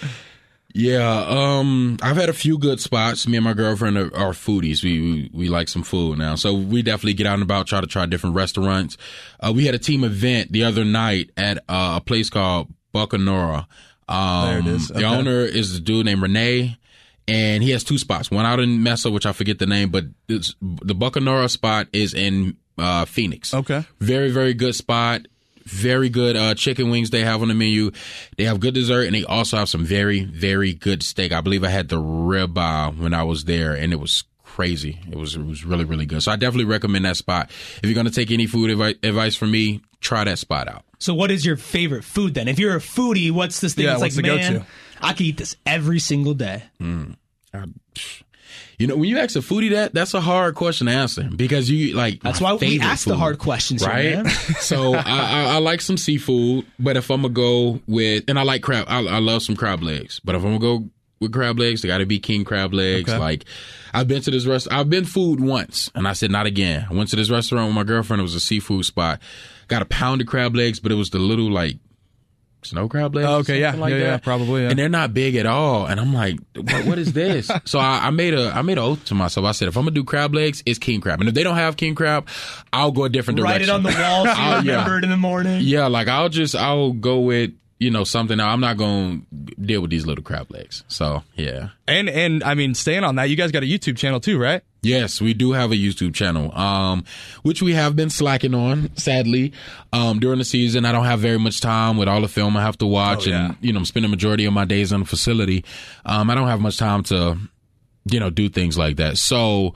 Yeah, um, I've had a few good spots. Me and my girlfriend are, are foodies. We, we we like some food now, so we definitely get out and about, try to try different restaurants. Uh, we had a team event the other night at uh, a place called Bacanora. Um, there it is. Okay. The owner is a dude named Renee, and he has two spots. One out in Mesa, which I forget the name, but it's, the Bacanora spot is in uh, Phoenix. Okay, very very good spot. Very good uh, chicken wings they have on the menu. They have good dessert, and they also have some very, very good steak. I believe I had the ribeye when I was there, and it was crazy. It was it was really, really good. So I definitely recommend that spot. If you're going to take any food advi- advice from me, try that spot out. So what is your favorite food then? If you're a foodie, what's this thing Yeah, that's what's like, the man, go-to? I could eat this every single day. Mm. I, You know, when you ask a foodie that, that's a hard question to answer because you like. That's why we ask food, the hard questions, right? Here, man. So I, I, I like some seafood, but if I'm gonna go with, and I like crab, I, I love some crab legs. But if I'm gonna go with crab legs, they got to be king crab legs. Okay. Like I've been to this rest, I've been food once, and I said not again. I went to this restaurant with my girlfriend. It was a seafood spot. Got a pound of crab legs, but it was the little like. Snow crab legs. Oh, okay, yeah, like yeah, that. yeah, probably, yeah. And they're not big at all. And I'm like, what, what is this? So I, I made a, I made an oath to myself. I said, if I'm gonna do crab legs, it's king crab. And if they don't have king crab, I'll go a different Write direction. it on the wall so you I'll- yeah. remember it in the morning. Yeah, like I'll just, I'll go with, you know, something. I'm not gonna deal with these little crab legs. So yeah. And and I mean, staying on that, you guys got a YouTube channel too, right? Yes, we do have a YouTube channel, um, which we have been slacking on, sadly. Um, during the season, I don't have very much time with all the film I have to watch, Oh, yeah. and you know, I'm spending the majority of my days in the facility. Um, I don't have much time to, you know, do things like that. So,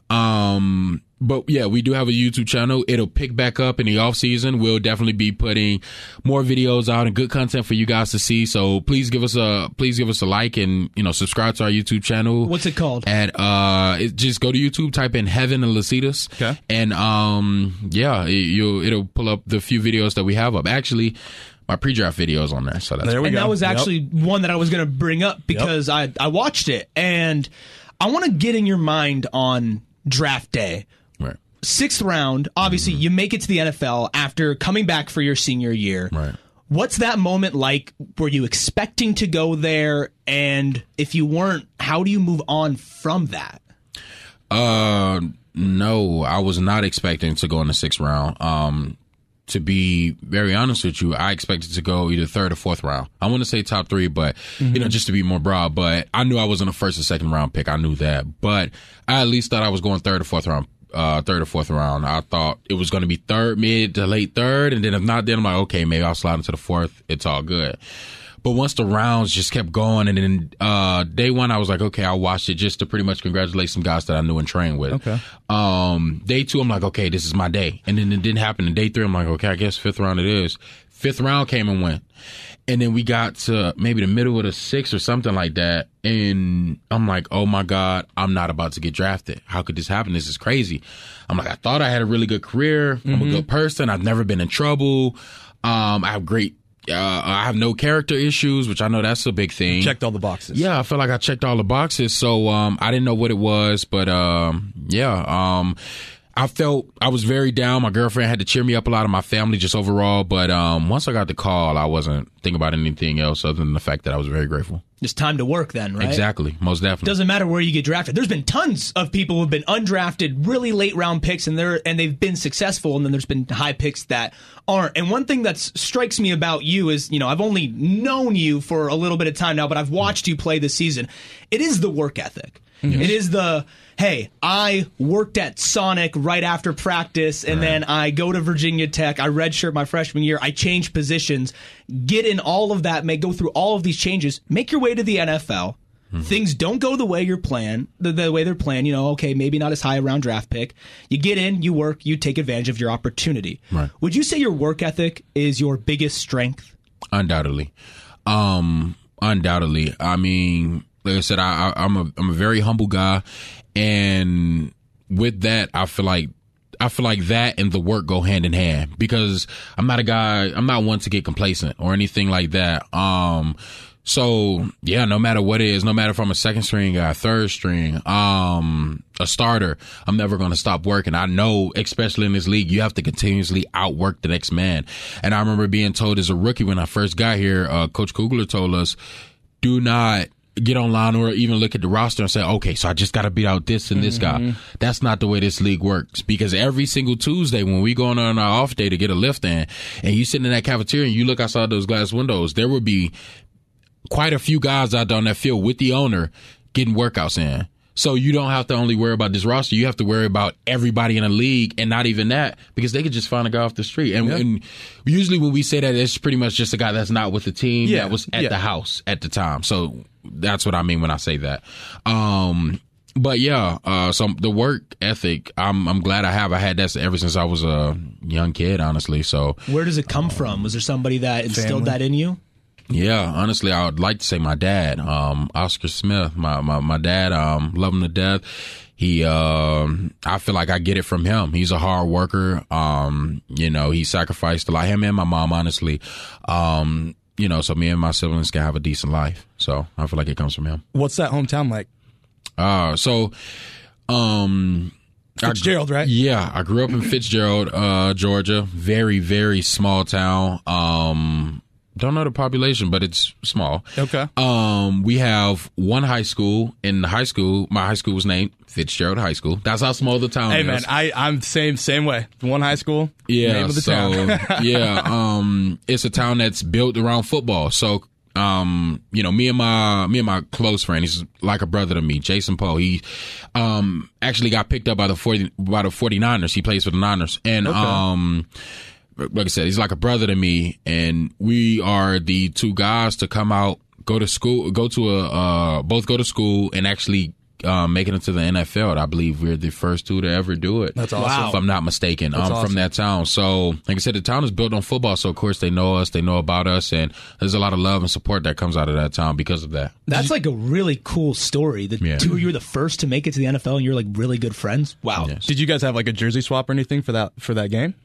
um, but yeah, we do have a YouTube channel. It'll pick back up in the off season. We'll definitely be putting more videos out and good content for you guys to see. So please give us a please give us a like and you know subscribe to our YouTube channel. What's it called? At uh, it, just go to YouTube, type in Heaven and Lasitas, Okay. and um, yeah, it, you'll it'll pull up the few videos that we have up. Actually, my pre-draft videos on there. So that's There we and go. that was Yep. actually one that I was going to bring up because I, I watched it and I want to get in your mind on draft day. right. Sixth round, obviously you make it to the N F L after coming back for your senior year. Right. What's that moment like? Were you expecting to go there? And if you weren't, how do you move on from that? Uh, no, I was not expecting to go in the sixth round. Um, to be very honest with you, I expected to go either third or fourth round. I want to say top three, but you know, just to be more broad. But I knew I wasn't a first or second round pick. I knew that, but I at least thought I was going third or fourth round. Uh, third or fourth round. I thought it was going to be third, mid to late third, and then if not, then I'm like, okay, maybe I'll slide into the fourth. It's all good. But once the rounds just kept going, and then uh, day one, I was like, okay, I'll watch it just to pretty much congratulate some guys that I knew and trained with. Okay. Um, day two, I'm like, okay, this is my day. And then it didn't happen. And day three, I'm like, okay, I guess fifth round it is. Fifth round came and went. And then we got to maybe the middle of the sixth or something like that. And I'm like, oh my God, I'm not about to get drafted. How could this happen? This is crazy. I'm like, I thought I had a really good career. I'm a good person. I've never been in trouble. Um, I have great, uh, I have no character issues, which I know that's a big thing. Checked all the boxes. Yeah, I feel like I checked all the boxes. So, um, I didn't know what it was, but, um, yeah, um, I felt I was very down. My girlfriend had to cheer me up a lot, of my family just overall. But um, once I got the call, I wasn't thinking about anything else other than the fact that I was very grateful. Just time to work then, right? Exactly. Most definitely. Doesn't matter where you get drafted. There's been tons of people who've been undrafted, really late round picks, and they're and they've been successful. And then there's been high picks that aren't. And one thing that strikes me about you is, you know, I've only known you for a little bit of time now, but I've watched you play this season. It is the work ethic. Mm-hmm. It is the, hey, I worked at Sonic right after practice, and right. then I go to Virginia Tech. I redshirt my freshman year. I change positions, get in all of that, make go through all of these changes, make your way to the N F L. Mm-hmm. Things don't go the way you're planned, the, the way they're planned. You know, okay, maybe not as high a round draft pick. You get in, you work, you take advantage of your opportunity. Right. Would you say your work ethic is your biggest strength? Undoubtedly. Um, undoubtedly. I mean, like I said, I, I, I'm a I'm a very humble guy, and with that, I feel like I feel like that and the work go hand in hand, because I'm not a guy. I'm not one to get complacent or anything like that. Um, so yeah, no matter what it is, no matter if I'm a second string guy, third string, um, a starter, I'm never going to stop working. I know, especially in this league, you have to continuously outwork the next man. And I remember being told as a rookie when I first got here, uh, Coach Kugler told us, do not get online or even look at the roster and say, okay, so I just got to beat out this and this mm-hmm. guy. That's not the way this league works, because every single Tuesday when we go on our off day to get a lift in, and you sit in that cafeteria and you look outside those glass windows, there will be quite a few guys out there on that field with the owner getting workouts in. So you don't have to only worry about this roster. You have to worry about everybody in the league, and not even that, because they could just find a guy off the street. And, yeah. and usually when we say that, it's pretty much just a guy that's not with the team yeah. that was at yeah. the house at the time. So that's what I mean when I say that. Um, but yeah, uh, so the work ethic, I'm I'm glad I have. I had that ever since I was a young kid, honestly. So where does it come from? Was there somebody that instilled Family? that in you? Yeah, honestly, I would like to say my dad, um, Oscar Smith, my, my, my dad, um, love him to death. He, um, I feel like I get it from him. He's a hard worker. Um, you know, he sacrificed a lot, him and my mom, honestly. Um, you know, so me and my siblings can have a decent life. So I feel like it comes from him. What's that hometown like? Uh, so, um, Fitzgerald, I, right? Yeah, I grew up in Fitzgerald, uh, Georgia. Very, very small town. Um, Don't know the population, but it's small. Okay. Um, we have one high school. In the high school, my high school was named Fitzgerald High School. That's how small the town hey, is. Hey, man, I, I'm the same, same way. One high school, yeah, name of the so, town. yeah, um, it's a town that's built around football. So, um, you know, me and my, me and my close friend, he's like a brother to me, Jason Poe. He, um, actually got picked up by the forty, by the forty-niners. He plays for the Niners. And, okay. um, like I said, he's like a brother to me, and we are the two guys to come out, go to school, go to a, uh, both go to school and actually um, make it into the N F L. I believe we're the first two to ever do it. That's awesome. Wow. If I'm not mistaken, That's um, awesome. from that town. So, like I said, the town is built on football. So, of course, they know us, they know about us, and there's a lot of love and support that comes out of that town because of that. That's like a really cool story. The yeah. two of you were the first to make it to the N F L, and you're like really good friends. Wow. Yes. Did you guys have like a jersey swap or anything for that for that game?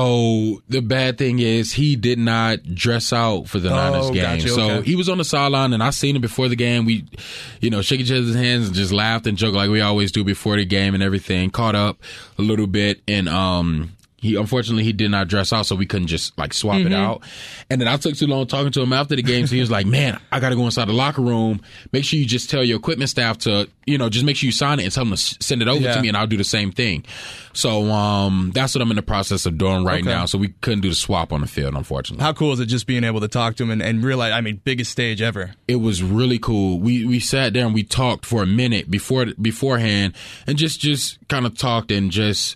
So the bad thing is he did not dress out for the oh, Niners game. Gotcha, so okay. he was on the sideline, and I seen him before the game. We, you know, shake each other's hands and just laughed and joked like we always do before the game and everything. Caught up a little bit, and um, he unfortunately he did not dress out, so we couldn't just like swap mm-hmm. it out. And then I took too long talking to him after the game, so he was like, "Man, I got to go inside the locker room. Make sure you just tell your equipment staff to, you know, just make sure you sign it and tell them to send it over yeah. to me, and I'll do the same thing." So um, that's what I'm in the process of doing right okay. now. So we couldn't do the swap on the field, unfortunately. How cool is it just being able to talk to him and, and realize, I mean, biggest stage ever? It was really cool. We we sat there and we talked for a minute before beforehand, and just just kind of talked and just.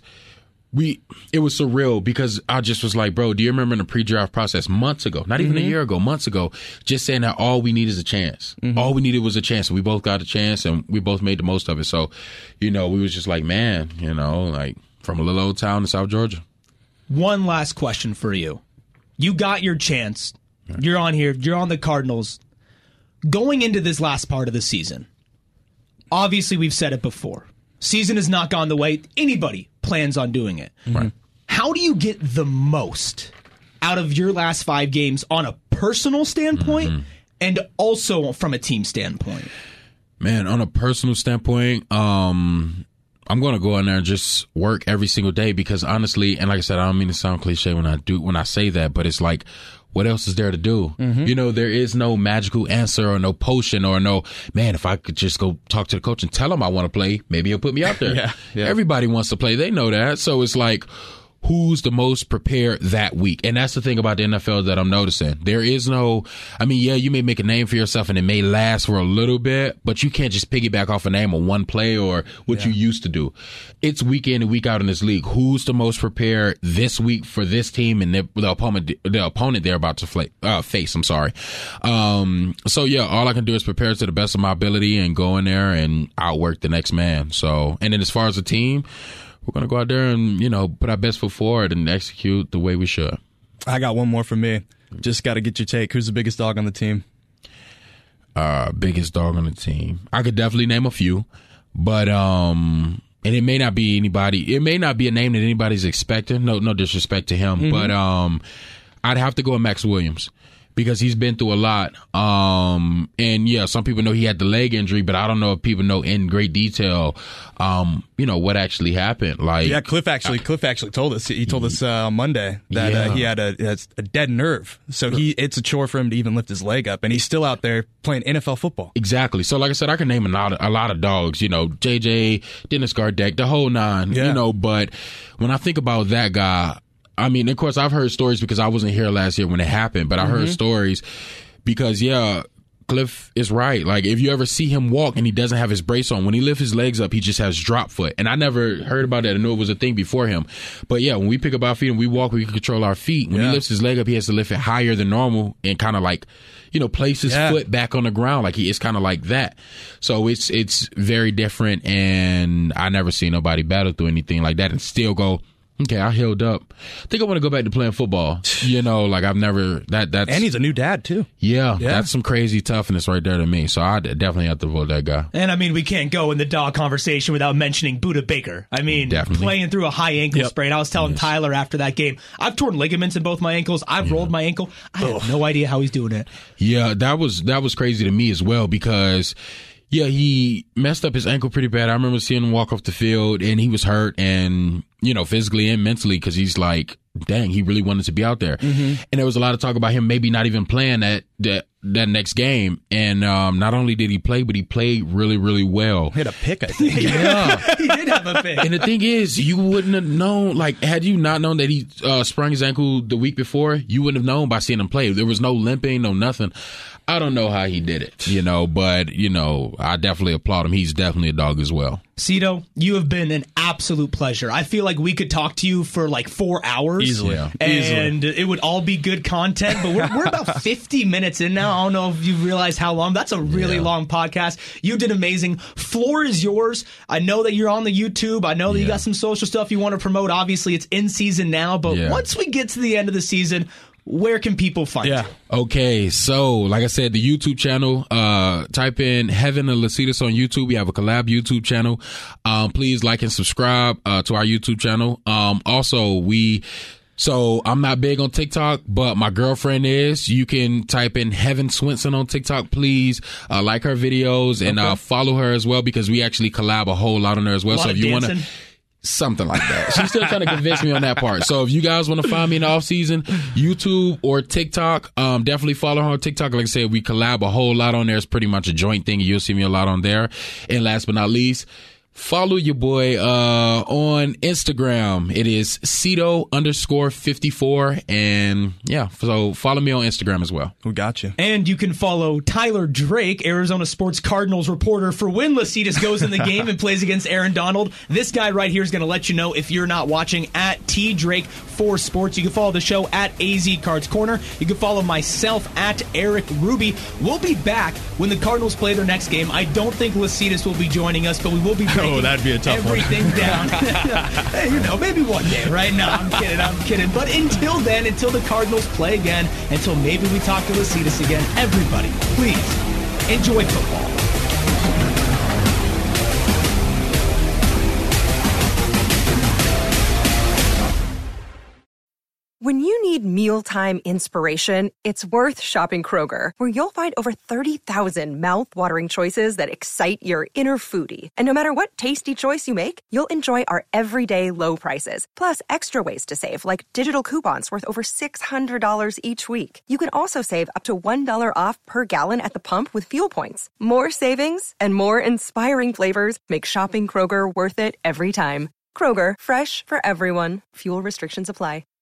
We it was surreal because I just was like, bro, do you remember in the pre-draft process months ago, not even mm-hmm. a year ago, months ago, just saying that all we need is a chance. Mm-hmm. All we needed was a chance. And we both got a chance, and we both made the most of it. So, you know, we was just like, man, you know, like from a little old town in South Georgia. One last question for you. You got your chance. Right. You're on here. You're on the Cardinals. Going into this last part of the season, obviously we've said it before. Season has not gone the way anybody plans on doing it. Right. How do you get the most out of your last five games on a personal standpoint mm-hmm. and also from a team standpoint? Man, on a personal standpoint, um, I'm going to go in there and just work every single day because honestly, and like I said, I don't mean to sound cliche when I do when I say that, but it's like, what else is there to do? Mm-hmm. You know, there is no magical answer or no potion or no, man, if I could just go talk to the coach and tell him I want to play, maybe he'll put me out there. yeah, yeah. Everybody wants to play. They know that. So it's like, who's the most prepared that week? And that's the thing about the N F L that I'm noticing. There is no, I mean, yeah, you may make a name for yourself and it may last for a little bit, but you can't just piggyback off a name of one play or what yeah. you used to do. It's week in and week out in this league. Who's the most prepared this week for this team and the, the opponent, the opponent they're about to fl- uh, face? I'm sorry. Um, so yeah, all I can do is prepare to the best of my ability and go in there and outwork the next man. So, and then as far as the team, we're going to go out there and, you know, put our best foot forward and execute the way we should. I got one more from me. Just got to get your take. Who's the biggest dog on the team? Uh, biggest dog on the team. I could definitely name a few, but um, and it may not be anybody. It may not be a name that anybody's expecting. No, no disrespect to him, mm-hmm. but um, I'd have to go with Max Williams. Because he's been through a lot. Um, and yeah, some people know he had the leg injury, but I don't know if people know in great detail, um, you know, what actually happened. Like, yeah, Cliff actually, I, Cliff actually told us, he told us uh, on Monday that yeah. uh, he had a, a dead nerve. So he, it's a chore for him to even lift his leg up, and he's still out there playing N F L football. Exactly. So like I said, I can name a lot of, a lot of dogs, you know, J J, Dennis Gardeck, the whole nine, yeah. you know, but when I think about that guy, I mean, of course, I've heard stories because I wasn't here last year when it happened, but I heard mm-hmm. stories because, yeah, Cliff is right. Like, if you ever see him walk and he doesn't have his brace on, when he lifts his legs up, he just has drop foot. And I never heard about that. I knew it was a thing before him. But, yeah, when we pick up our feet and we walk, we can control our feet. When yeah. he lifts his leg up, he has to lift it higher than normal and kind of like, you know, place his yeah. foot back on the ground. Like, he it's kind of like that. So it's it's very different, and I never seen nobody battle through anything like that and still go, okay, I healed up. I think I want to go back to playing football. You know, like I've never that that's and he's a new dad too. Yeah, yeah, that's some crazy toughness right there to me. So I definitely have to vote that guy. And I mean, we can't go in the dog conversation without mentioning Budda Baker. I mean, definitely. Playing through a high ankle yep. sprain. I was telling yes. Tyler after that game, I've torn ligaments in both my ankles. I've yeah. rolled my ankle. I have Ugh. no idea how he's doing it. Yeah, that was that was crazy to me as well because. Yeah, he messed up his ankle pretty bad. I remember seeing him walk off the field, and he was hurt, and, you know, physically and mentally, because he's like, dang, he really wanted to be out there. Mm-hmm. And there was a lot of talk about him maybe not even playing that that, that next game. And um, not only did he play, but he played really, really well. He had a pick, I think. Yeah. He did have a pick. And the thing is, you wouldn't have known, like, had you not known that he uh, sprung his ankle the week before, you wouldn't have known by seeing him play. There was no limping, no nothing. I don't know how he did it, you know, but, you know, I definitely applaud him. He's definitely a dog as well. Cito, you have been an absolute pleasure. I feel like we could talk to you for like four hours. Easily. Yeah. And Easily. It would all be good content, but we're, we're about fifty minutes in now. I don't know if you realize how long. That's a really yeah. long podcast. You did amazing. Floor is yours. I know that you're on the YouTube. I know that yeah. you got some social stuff you want to promote. Obviously, it's in season now, but yeah. once we get to the end of the season, where can people find yeah. you? Okay, so like I said, the YouTube channel, uh, type in Heaven and Lecitus on YouTube. We have a collab YouTube channel. Um, please like and subscribe uh, to our YouTube channel. Um, also, we... So I'm not big on TikTok, but my girlfriend is. You can type in Heaven Swenson on TikTok. Please uh, like her videos and okay. uh, follow her as well because we actually collab a whole lot on there as well. So if you want to... Something like that. She's still trying to convince me on that part. So if you guys want to find me in the off season, YouTube or TikTok, um, definitely follow her on TikTok. Like I said, we collab a whole lot on there. It's pretty much a joint thing. You'll see me a lot on there. And last but not least, follow your boy uh, on Instagram. It is Cito underscore fifty-four. And yeah, so follow me on Instagram as well. We got you. And you can follow Tyler Drake, Arizona Sports Cardinals reporter, for when Lecitus goes in the game and plays against Aaron Donald. This guy right here is going to let you know if you're not watching at T Drake for Sports. You can follow the show at A Z Cards Corner. You can follow myself at Eric Ruby. We'll be back when the Cardinals play their next game. I don't think Lecitus will be joining us, but we will be Oh, that'd be a tough everything one. down. Hey, you know, maybe one day, right? No, I'm kidding, I'm kidding. But until then, until the Cardinals play again, until maybe we talk to Lecitus again, everybody, please enjoy football. When you need mealtime inspiration, it's worth shopping Kroger, where you'll find over thirty thousand mouth-watering choices that excite your inner foodie. And no matter what tasty choice you make, you'll enjoy our everyday low prices, plus extra ways to save, like digital coupons worth over six hundred dollars each week. You can also save up to one dollar off per gallon at the pump with fuel points. More savings and more inspiring flavors make shopping Kroger worth it every time. Kroger, fresh for everyone. Fuel restrictions apply.